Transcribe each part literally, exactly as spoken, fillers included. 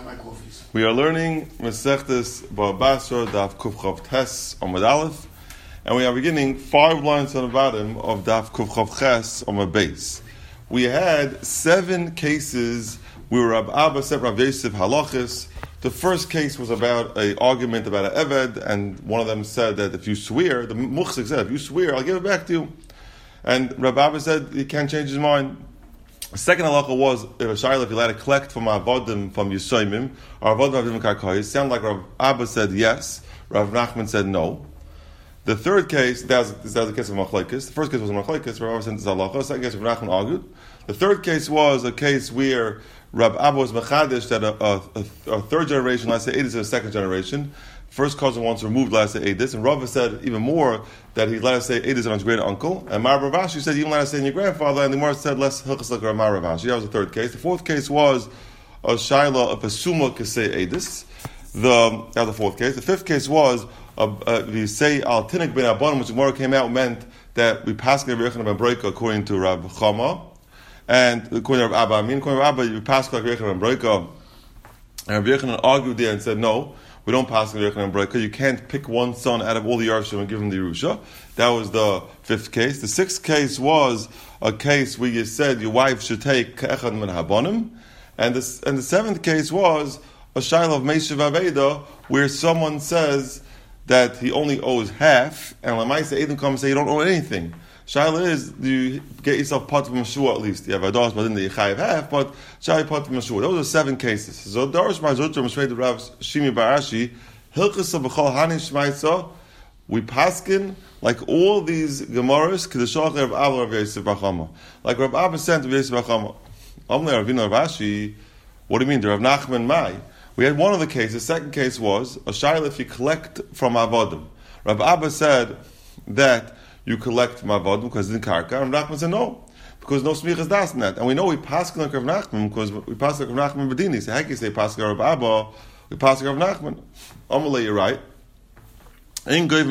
buy my coffees. We are learning Masechtas Bava Basra Daf Kuf Chav Ches Amud Aleph, and we are beginning five lines on the bottom of Daf Kuf Chav Ches Amud Beis. We had seven cases where Rab Abba said Rav Yosef halachis. The first case was about an argument about an eved, and one of them said that if you swear, the muhsik said, if you swear, I'll give it back to you. And Rab Abba said he can't change his mind. The second halacha was if a shayla, if you're allowed to collect from avodim from Yisomim, or avodim avodim karkayis. Sound like Rav Abba said yes, Rav Nachman said no. The third case, that was, that was the case of Machlekes. The first case was a Machlekes, Rav Abba said this halacha. The second case, Rav Nachman argued. The third case was a case where Rab Abba was mechadish that a, a, a, a third generation, let's say Edis, and a second generation. First cousin wants removed, let us say Edis, and Rava said even more that he let us say Edis on his great uncle. And Mar Rav Ashi said, you let us say in your grandfather, and the Gemara said less hilchos like Mar Rav Ashi. That was the third case. The fourth case was a shaila of a suma could say Edis. The that was the fourth case. The fifth case was a, a, we say al tinik ben abanim, which the Gemara came out meant that we pass the Rechon ben Breika according to Rav Chama. And according to Rav Abba, I mean, according to Rav Abba, you pass like Rechon and Breika. And Rav Yechon argued there and said, no, we don't pass like Rechon and Breika. You can't pick one son out of all the Yarshim and give him the Yerusha. That was the fifth case. The sixth case was a case where you said your wife should take Ke'echad min Habonim. And the, and the seventh case was a shayla of Meishav Aveda, where someone says that he only owes half, and Lamaisa Edom comes and say you don't owe anything. Shaila is, do you get yourself part of Mashua at least? You have Ados, but then you chayiv half, but Shaila part of Mashua. Those are seven cases. So Darish Mazutra Mashmei Rav Shimi Barashi, Hilchasa B'chol Hani Shmaitza, we paskin like all these Gemaras, Kedeshach Rav Abba Rav Yosef Bachama. Like Rav Abba sent Rav Yosef Bachama. Amle Ravina Rashi, what do you mean? The Rav Nachman Mai. We had one of the cases. The second case was a Shaila if you collect from Avodim. Rav Abba said that you collect from Avodim because it's in Karka, and Rav Nachman said no, because no smichas das in that. And we know we pass like Rav Nachman because we pass like Rav Nachman Bedini. So how can you say pass like Rav Abba? We pass like Rav Nachman. Amalei, you're right. Ein goyim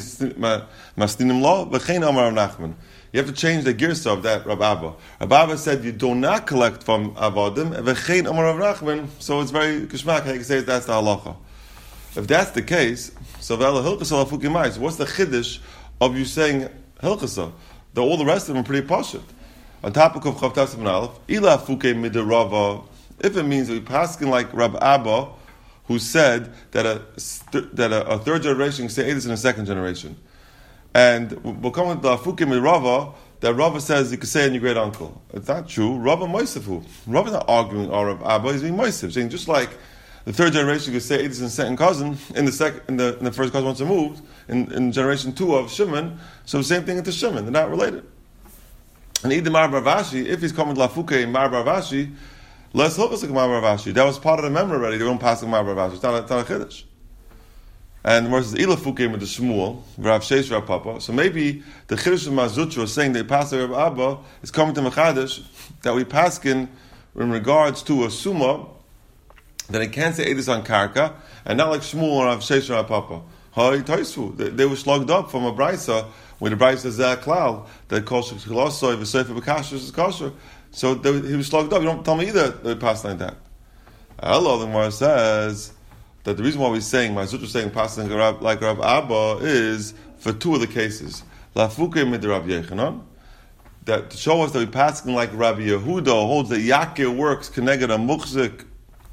masninim law, v'chein amar Rav Nachman. You have to change the girsa of that Rav Abba. Rav Abba said you do not collect from Avodim, v'chein amar Rav Nachman. So it's very kishmak how you can say that's the halacha. If that's the case, so v'ala hilchas alafuki mai. So what's the chiddush of you saying Hilchasa? The, all the rest of them are pretty poshut. On topic of Chavtas Ibn Aleph, Ila Fuke Midirava, if it means that we paskin like Rab Abba, who said that a that a, a third generation can say Edis in a second generation. And we'll come with the Fuke Midirava, that Rava says you can say in your great uncle. It's not true. Rava Moisefu. Rava's not arguing or Rab Abba, he's being Moisef, saying just like the third generation could say Edis in the second cousin, in the second, in the, in the first cousin once removed, in, in generation two of Shimon, so the same thing into Shimon, they're not related. And Ida Mar Baravashi, if he's coming to Lafuke in Mar Baravashi, let's hook us like Mar Baravashi. That was part of the memory already, they don't pass like Mar Baravashi, it's not a, it's not a Chiddush. And the verse is Ila Fuke with the Shmuel, Rav Sheish Rav Papa, so maybe the Chiddush of Mazutra saying they pass like Rav Abba is coming to Mechadish, that we pass in, in regards to a Summa, that it can't say Edis on Karka, and not like Shmuel or Rav Sheish or Rav Papa. They, they were slugged up from a Brisa, where the Brisa is that cloud, that calls Chilosoy, V'Sefer B'Kasher is kosher. So they, he was slugged up. You don't tell me either they passed like that. Allah, the Gemara says that the reason why we're saying, my Sutra saying passing like Rav Abba is for two of the cases. Lafuke mid Rav Yechanan, that to show us that we're passing like Rabbi Yehuda holds that Yakir works connected a muchzik.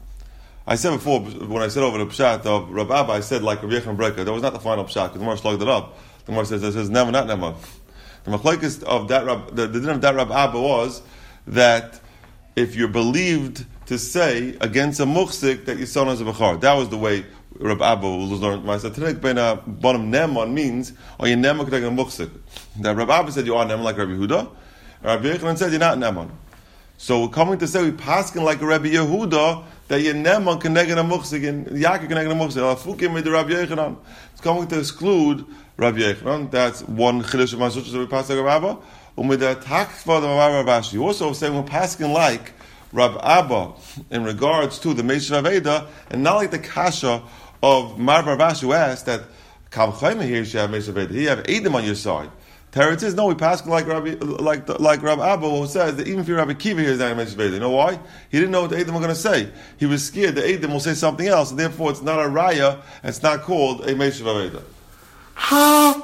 I said before, when I said over the Pshat of Rav Abba, I said like Rav Yechon Breika. That was not the final Pshat, because the Gemara slugged it up. The Gemara says, it says, never, not never. The machlekes of that Rab, the, the din of that Rav Abba was that if you're believed to say against a muhsik that your son is a bechar. That was the way Rav Abba was learned. I said, Tinik ben a bottom neman means, or you're neman connected a muhsik. That Rav Abba said you are neman like Rabbi Yehuda, and Rabbi Yechon said you're not neman. So we're coming to say we paskin like Rabbi Yehuda, that you're neman connected a muhsik, and Yaakov connected a muhsik. Afukim with the Rabbi Yechanan. It's coming to exclude Rabbi Yechanan. That's one chiddush of Masuch that we pass like Rav Abba. And with the takva the Rav Ashi, you also saying we're paskin like Rav Abba in regards to the Meishav Aveda, and not like the kasha of Mar Rav Ashi who asked that Kal Chayma here should have Meishav Aveda. He have Edom on your side. Teretz is no, we pass like Rabbi, like the, like Rabbi Abba, who says that even if Rabbi Kiva hears that Meishav Eidim, you know why? He didn't know what the Eidim were going to say. He was scared the Eidim will say something else, and therefore it's not a Raya, and it's not called a Meishav Eidim.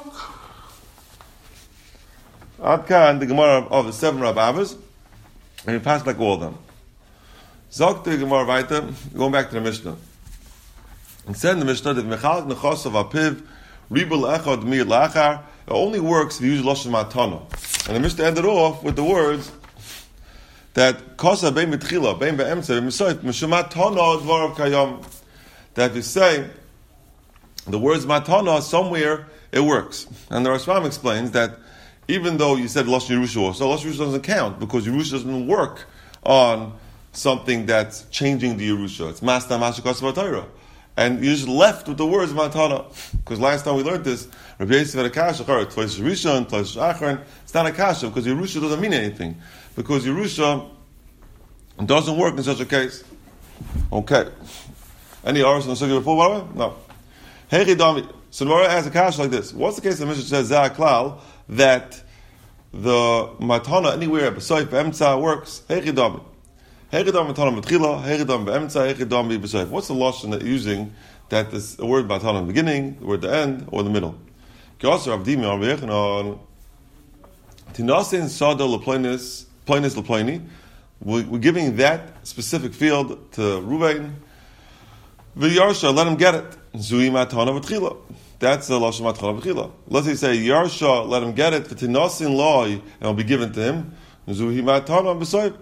Adkan, the Gemara of the seven Rabbi Abbas, and we pass like all of them. Zok the Gemara weiter, going back to the Mishnah. And said in the Mishnah that Mechalak Nechos of Apiv, Ribul Echad Mir Lachar, it only works if you use Lashon Matana. And the Mishnah ended off with the words that Kosa Bein Mitchila, Bein Be'emtza, Misoyt, Mishamat Tana Dvarav Kayam. That if you say the words Matana somewhere, it works. And the Rashbam explains that even though you said Lashon Yerusha also, Lashon Yerusha doesn't count because Yerusha doesn't work on something that's changing the Yerusha. It's Masta Masha Kosa Torah. And you just left with the words Matana. Because last time we learned this, Rabbi Yosef had a kasha, twice Rishon, twice Achron. It's not a kasha because Yerusha doesn't mean anything. Because Yerusha doesn't work in such a case. Okay. Any others on the subject before, by the way? No. Hey, Dami. So the Gemara has a kasha like this. What's the case the Mishnah says, Zah Klal, that the Matana anywhere beside Emtza works? Hey, Dami. What's the lashon that you're using that is a word matana in the beginning, the word at the end, or the middle? We're giving that specific field to Ruvain. Let him get it. That's the lashon matana v'chila. Let's say say Yarsha, let him get it. V'tinasin loy, and it'll be given to him. Zuhi matana b'soyv.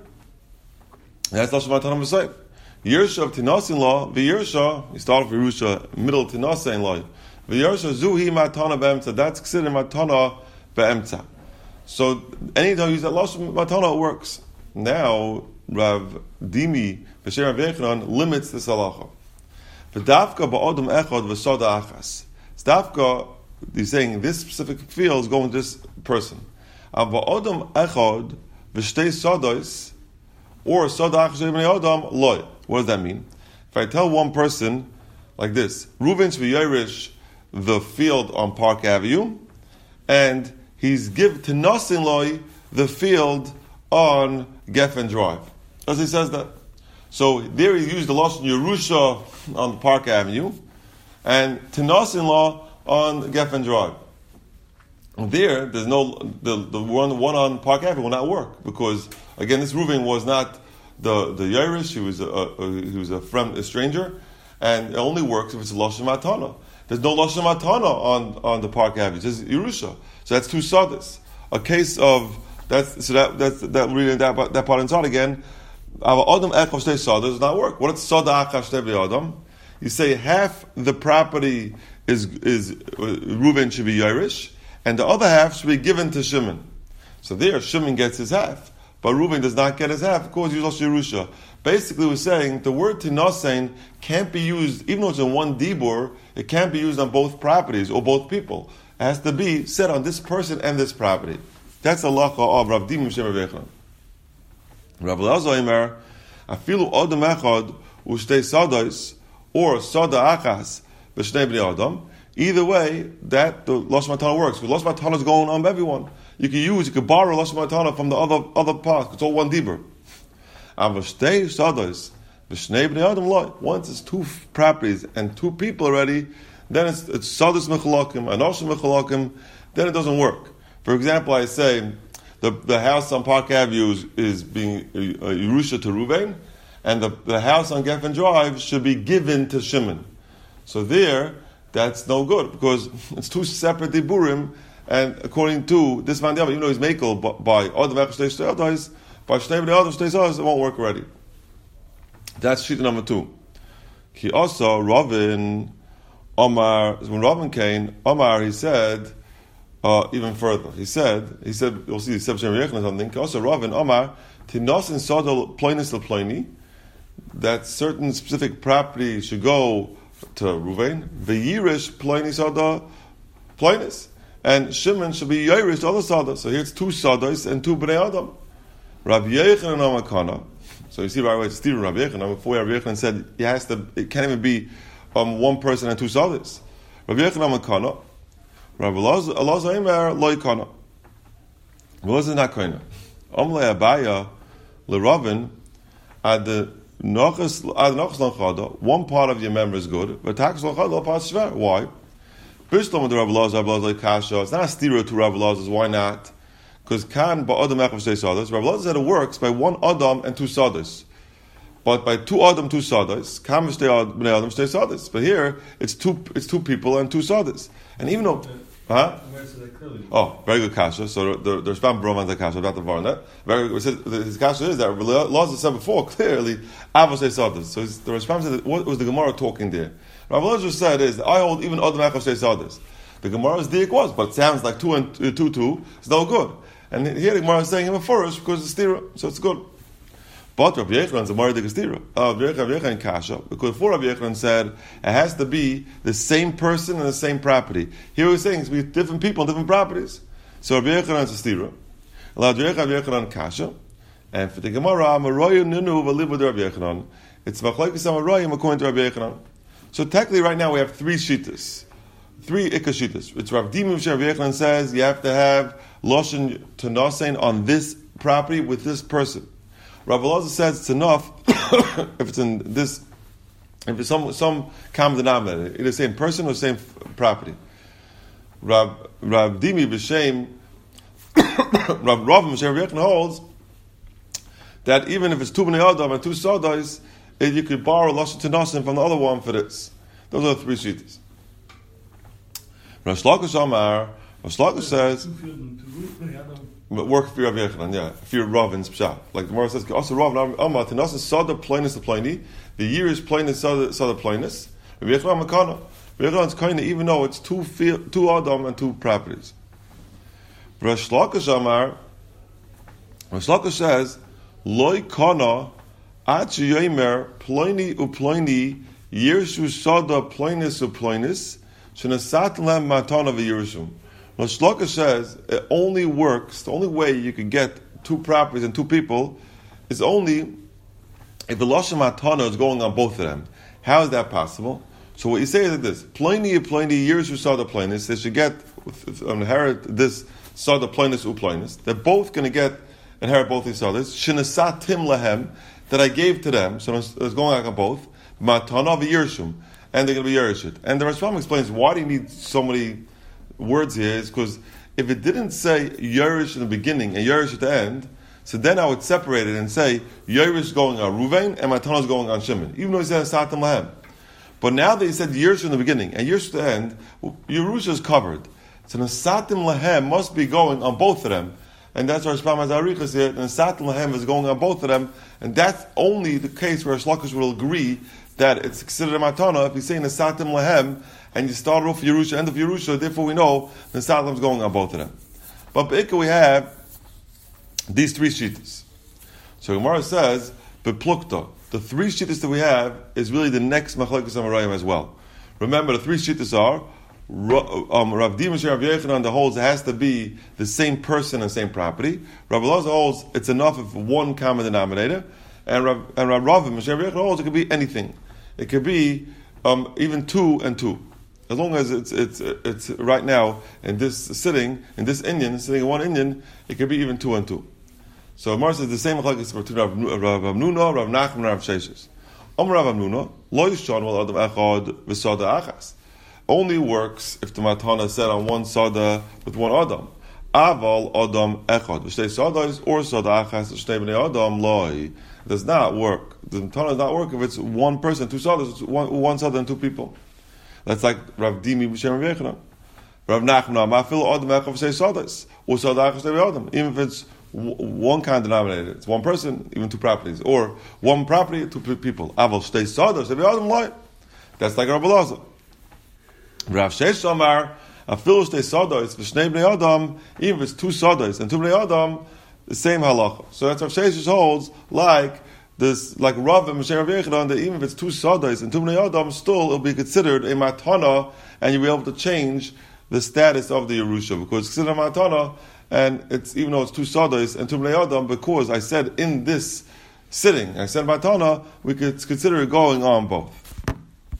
That's Lashon Matana B'Sayv. Yersha of Tinasin law, V'Yersha, you start with Yerusha, middle Tinasin law. V'Yersha Zuhi Matana B'Emtza, that's considered Matana B'Emtza. So anytime you use that Lashon Matana, it works. Now, Rav Dimi, B'Shem Rav Yechanan, limits this halacha. V'davka ba'odom echad v'soda achas. V'davka, he's saying this specific field is going to this person. V'odom echad v'shtei sodos, or Soda Achas B'nei Adam loy. What does that mean? If I tell one person like this, Reuven Shviyirish, the field on Park Avenue, and he's give to Nasin loy the field on Geffen Drive. As he says that. So there he used the Lashon Yerusha on Park Avenue, and Tinasin law on Geffen Drive. There, there's no the the one one on Park Avenue will not work because again, this Reuven was not the the Yerush. He was a, a he was a friend, a stranger, and it only works if it's a Lashon Matana. There's no Lashon Matana on, on the Park Avenue. It's just Yerusha. So that's two Sadas. A case of that's so that that's that reading that that part inside again. Our Adam Echav Shtei Sadas does not work. What is Sada Echav Shtei Adam? You say half the property is is uh, Reuven should be Yerush, and the other half should be given to Shimon. So there, Shimon gets his half, but Reuven does not get his half because he's also Yerusha. Basically, we're saying the word Tinasein can't be used, even though it's in one dibur, it can't be used on both properties or both people. It has to be said on this person and this property. That's the halacha of Rav Dim Shem Rav Yechanan. Rav Elazar Omer, afilu Adam Echad u'shtei sados or sada achas b'shnei bnei Adam. Either way, that the Lashon Matana works. Because Lashon Matana is going on everyone. You can use, you can borrow Lashon Matana from the other other parts. It's all one dibur. Once it's two properties and two people already, then it's it's sadas mechalakim, anoshim mechalakim. Then it doesn't work. For example, I say the the house on Park Avenue is, is being uh, Yerusha to Reuven, and the, the house on Geffen Drive should be given to Shimon. So there, that's no good because it's two separate diburim, and according to this man, even though he's makel by Adam Echad Shtei by Shnei B'nei Adam Shtei Sadas, it won't work already. That's sheet number two. He also Ravin Omar, when Ravin came, Omar he said uh, even further. He said he said you'll see the Shem Yechon or something. He also Ravin Omar Tinos in Sodal Ploinus LePloini, that certain specific property should go to Ruvain. V'yirish Ploini Sada Ploinus, and Shimon should be Yirish to other Sada. So here it's two Sadas and two Bnei Adam. Rabbi Yechanan Amakana. So you see right away, it's Stephen Rabbi Yechanan. Before Rabbi Yechanan said it has to, it can't even be um, one person and two Sadas. Rabbi Yechanan Amakana. Rabbi Elazar Eimer Loikana. wasn't not koina. Omle Abaya LeRavin at the Nochas at Nochas Lanchada, one part of your member is good, but Takas Lanchada part is shver. Why? Bishlam with the Rav Elazar, Rav Elazar Kasha. It's not a stira to Rav Elazar's. Why not? Because Kan ba Adam Echav Shtei Sadas. Rav Elazar said it works by one Adam and two Sadas. But by two Adam, two Sadas, Kan b'Shtei Adam Shtei Sadas. But here it's two it's two people and two Sadas. And even though huh? Oh, very good kasha. So the the Rashbam Broman the kasha about the Varna. Very good. His kasha is that Elazar said before clearly Avos Shtei Sadas. So the Rashbam said what was the Gemara talking there? Rav Elazar said is I hold even Adam Echav Shtei Sadas. The Gemara's diak was, but it sounds like two and uh, two two. It's no good. And here the Gemara is saying him a first because it's stira, so it's good. But Rav Yechon is a Gemara stira. Rav Yechon kasha because before Rav Yechon said it has to be the same person and the same property. Here we're saying it's be different people, different properties. So Rav Yechon is a stira. Rav Yechon kasha, and for the Gemara, Maroyu Nunu v'liv with Rav Yechon. It's machlokes Maroyim according to Rav Yechon. So technically, right now we have three shittas, three ikka shittas. It's Rav Dimi Rav Yechon says you have to have loshen to nasein on this property with this person. Rav Elazar says it's enough if it's in this, if it's some some common denominator, either same person or same property. Rav Rav Dimi b'shem Rav Rav Rav Yechon holds that even if it's two bnei adam and two sodas, you could borrow lashon to nasein from the other one for this. Those are the three shittas. Rav Shlakish Amar, Rav Shlakish says, work for Rav Yechon, yeah, if you're Rav in Pshat. Like the Gemara says, also Rav Amar, to nasein sada plainis to plaini, the year is plainis sada sada plainis. Rav Yechon Makana, Rav Yechon's kind even though it's two two adam and two properties. Rav Shlakish Amar, Rav Shlakish says, loy kana Achi yomer ploini uploini yirshu sada ploinis uploinis shenasat lem matana v'yirshum. Now Shloka says it only works. The only way you can get two properties and two people is only if the lashon matana is going on both of them. How is that possible? So what you say is like this: ploini uploini yirshu sada ploinis. They should get inherit this sada ploinis uploinis. They're both going to get inherit both these sadas. Shenasatim lahem. That I gave to them, so it's going on both, matana v'yirshum, and they're going to be yerishit. And the Rashbam explains why do you need so many words here? Is because if it didn't say yerish in the beginning and yerish at the end, so then I would separate it and say yerish going on Ruvain and matana is going on Shimon, even though he said satim lahem. But now that he said yerish in the beginning and yerish at the end, Yerusha is covered. So the satim lahem must be going on both of them. And that's where Rashbam has Arichas here, and Satim Lahem is going on both of them, and that's only the case where Shlakish will agree that it's considered a matana if he's saying the Satim Lahem, and you start off Yerusha, end of Yerusha, therefore we know the Satim is going on both of them. But Be'ikah we have these three shittas. So Gemara says, Be'plukta, the three shittas that we have is really the next Machlokes Amarayim as well. Remember, the three shittas are Um, Rav Dimi Rav Yechon holds it has to be the same person and same property. Rav Elazar holds it's enough of one common denominator, and Rav and Rav Rav Yechon holds it could be anything. It could be um, even two and two, as long as it's it's it's right now in this sitting in this Indian sitting in one Indian, it could be even two and two. So Mar says the same machlokes between Rav Hamnuna, Rav Nachman, and Rav Sheshes. Om Rav Hamnuna lo yishon wal adam echad v'sada achas. Only works if the matana is said on one sada with one adam. Aval adam echad v'shtei sadas or sada achas v'shtei bnei adam loy. It does not work. The matana does not work if it's one person, two sadas, it's one, one sada and two people. That's like Rav Dimi b'shem Rav Yechon. Rav Nachman ma'afil adam echad v'shtei sadas or sada achas v'shtei bnei adam. Even if it's one kind of denominator, it's one person, even two properties, or one property, two people. Aval shtei sadas v'shtei bnei adam loy. That's like Rav Elazar. Rav Sheish Amar, Afilu Shtei Sados v'Shnei Bnei Adam, even if it's two Sados and two Bnei Adam, the same halacha. So that's Rav Sheish holds like this, like Rav and Moshe Rav Yechon, that even if it's two Sados and two Bnei Adam, still it'll be considered a matana, and you'll be able to change the status of the Yerusha because it's considered a matana, and it's even though it's two Sados and two Bnei Adam, because I said in this sitting, I said matana, we could consider it going on both.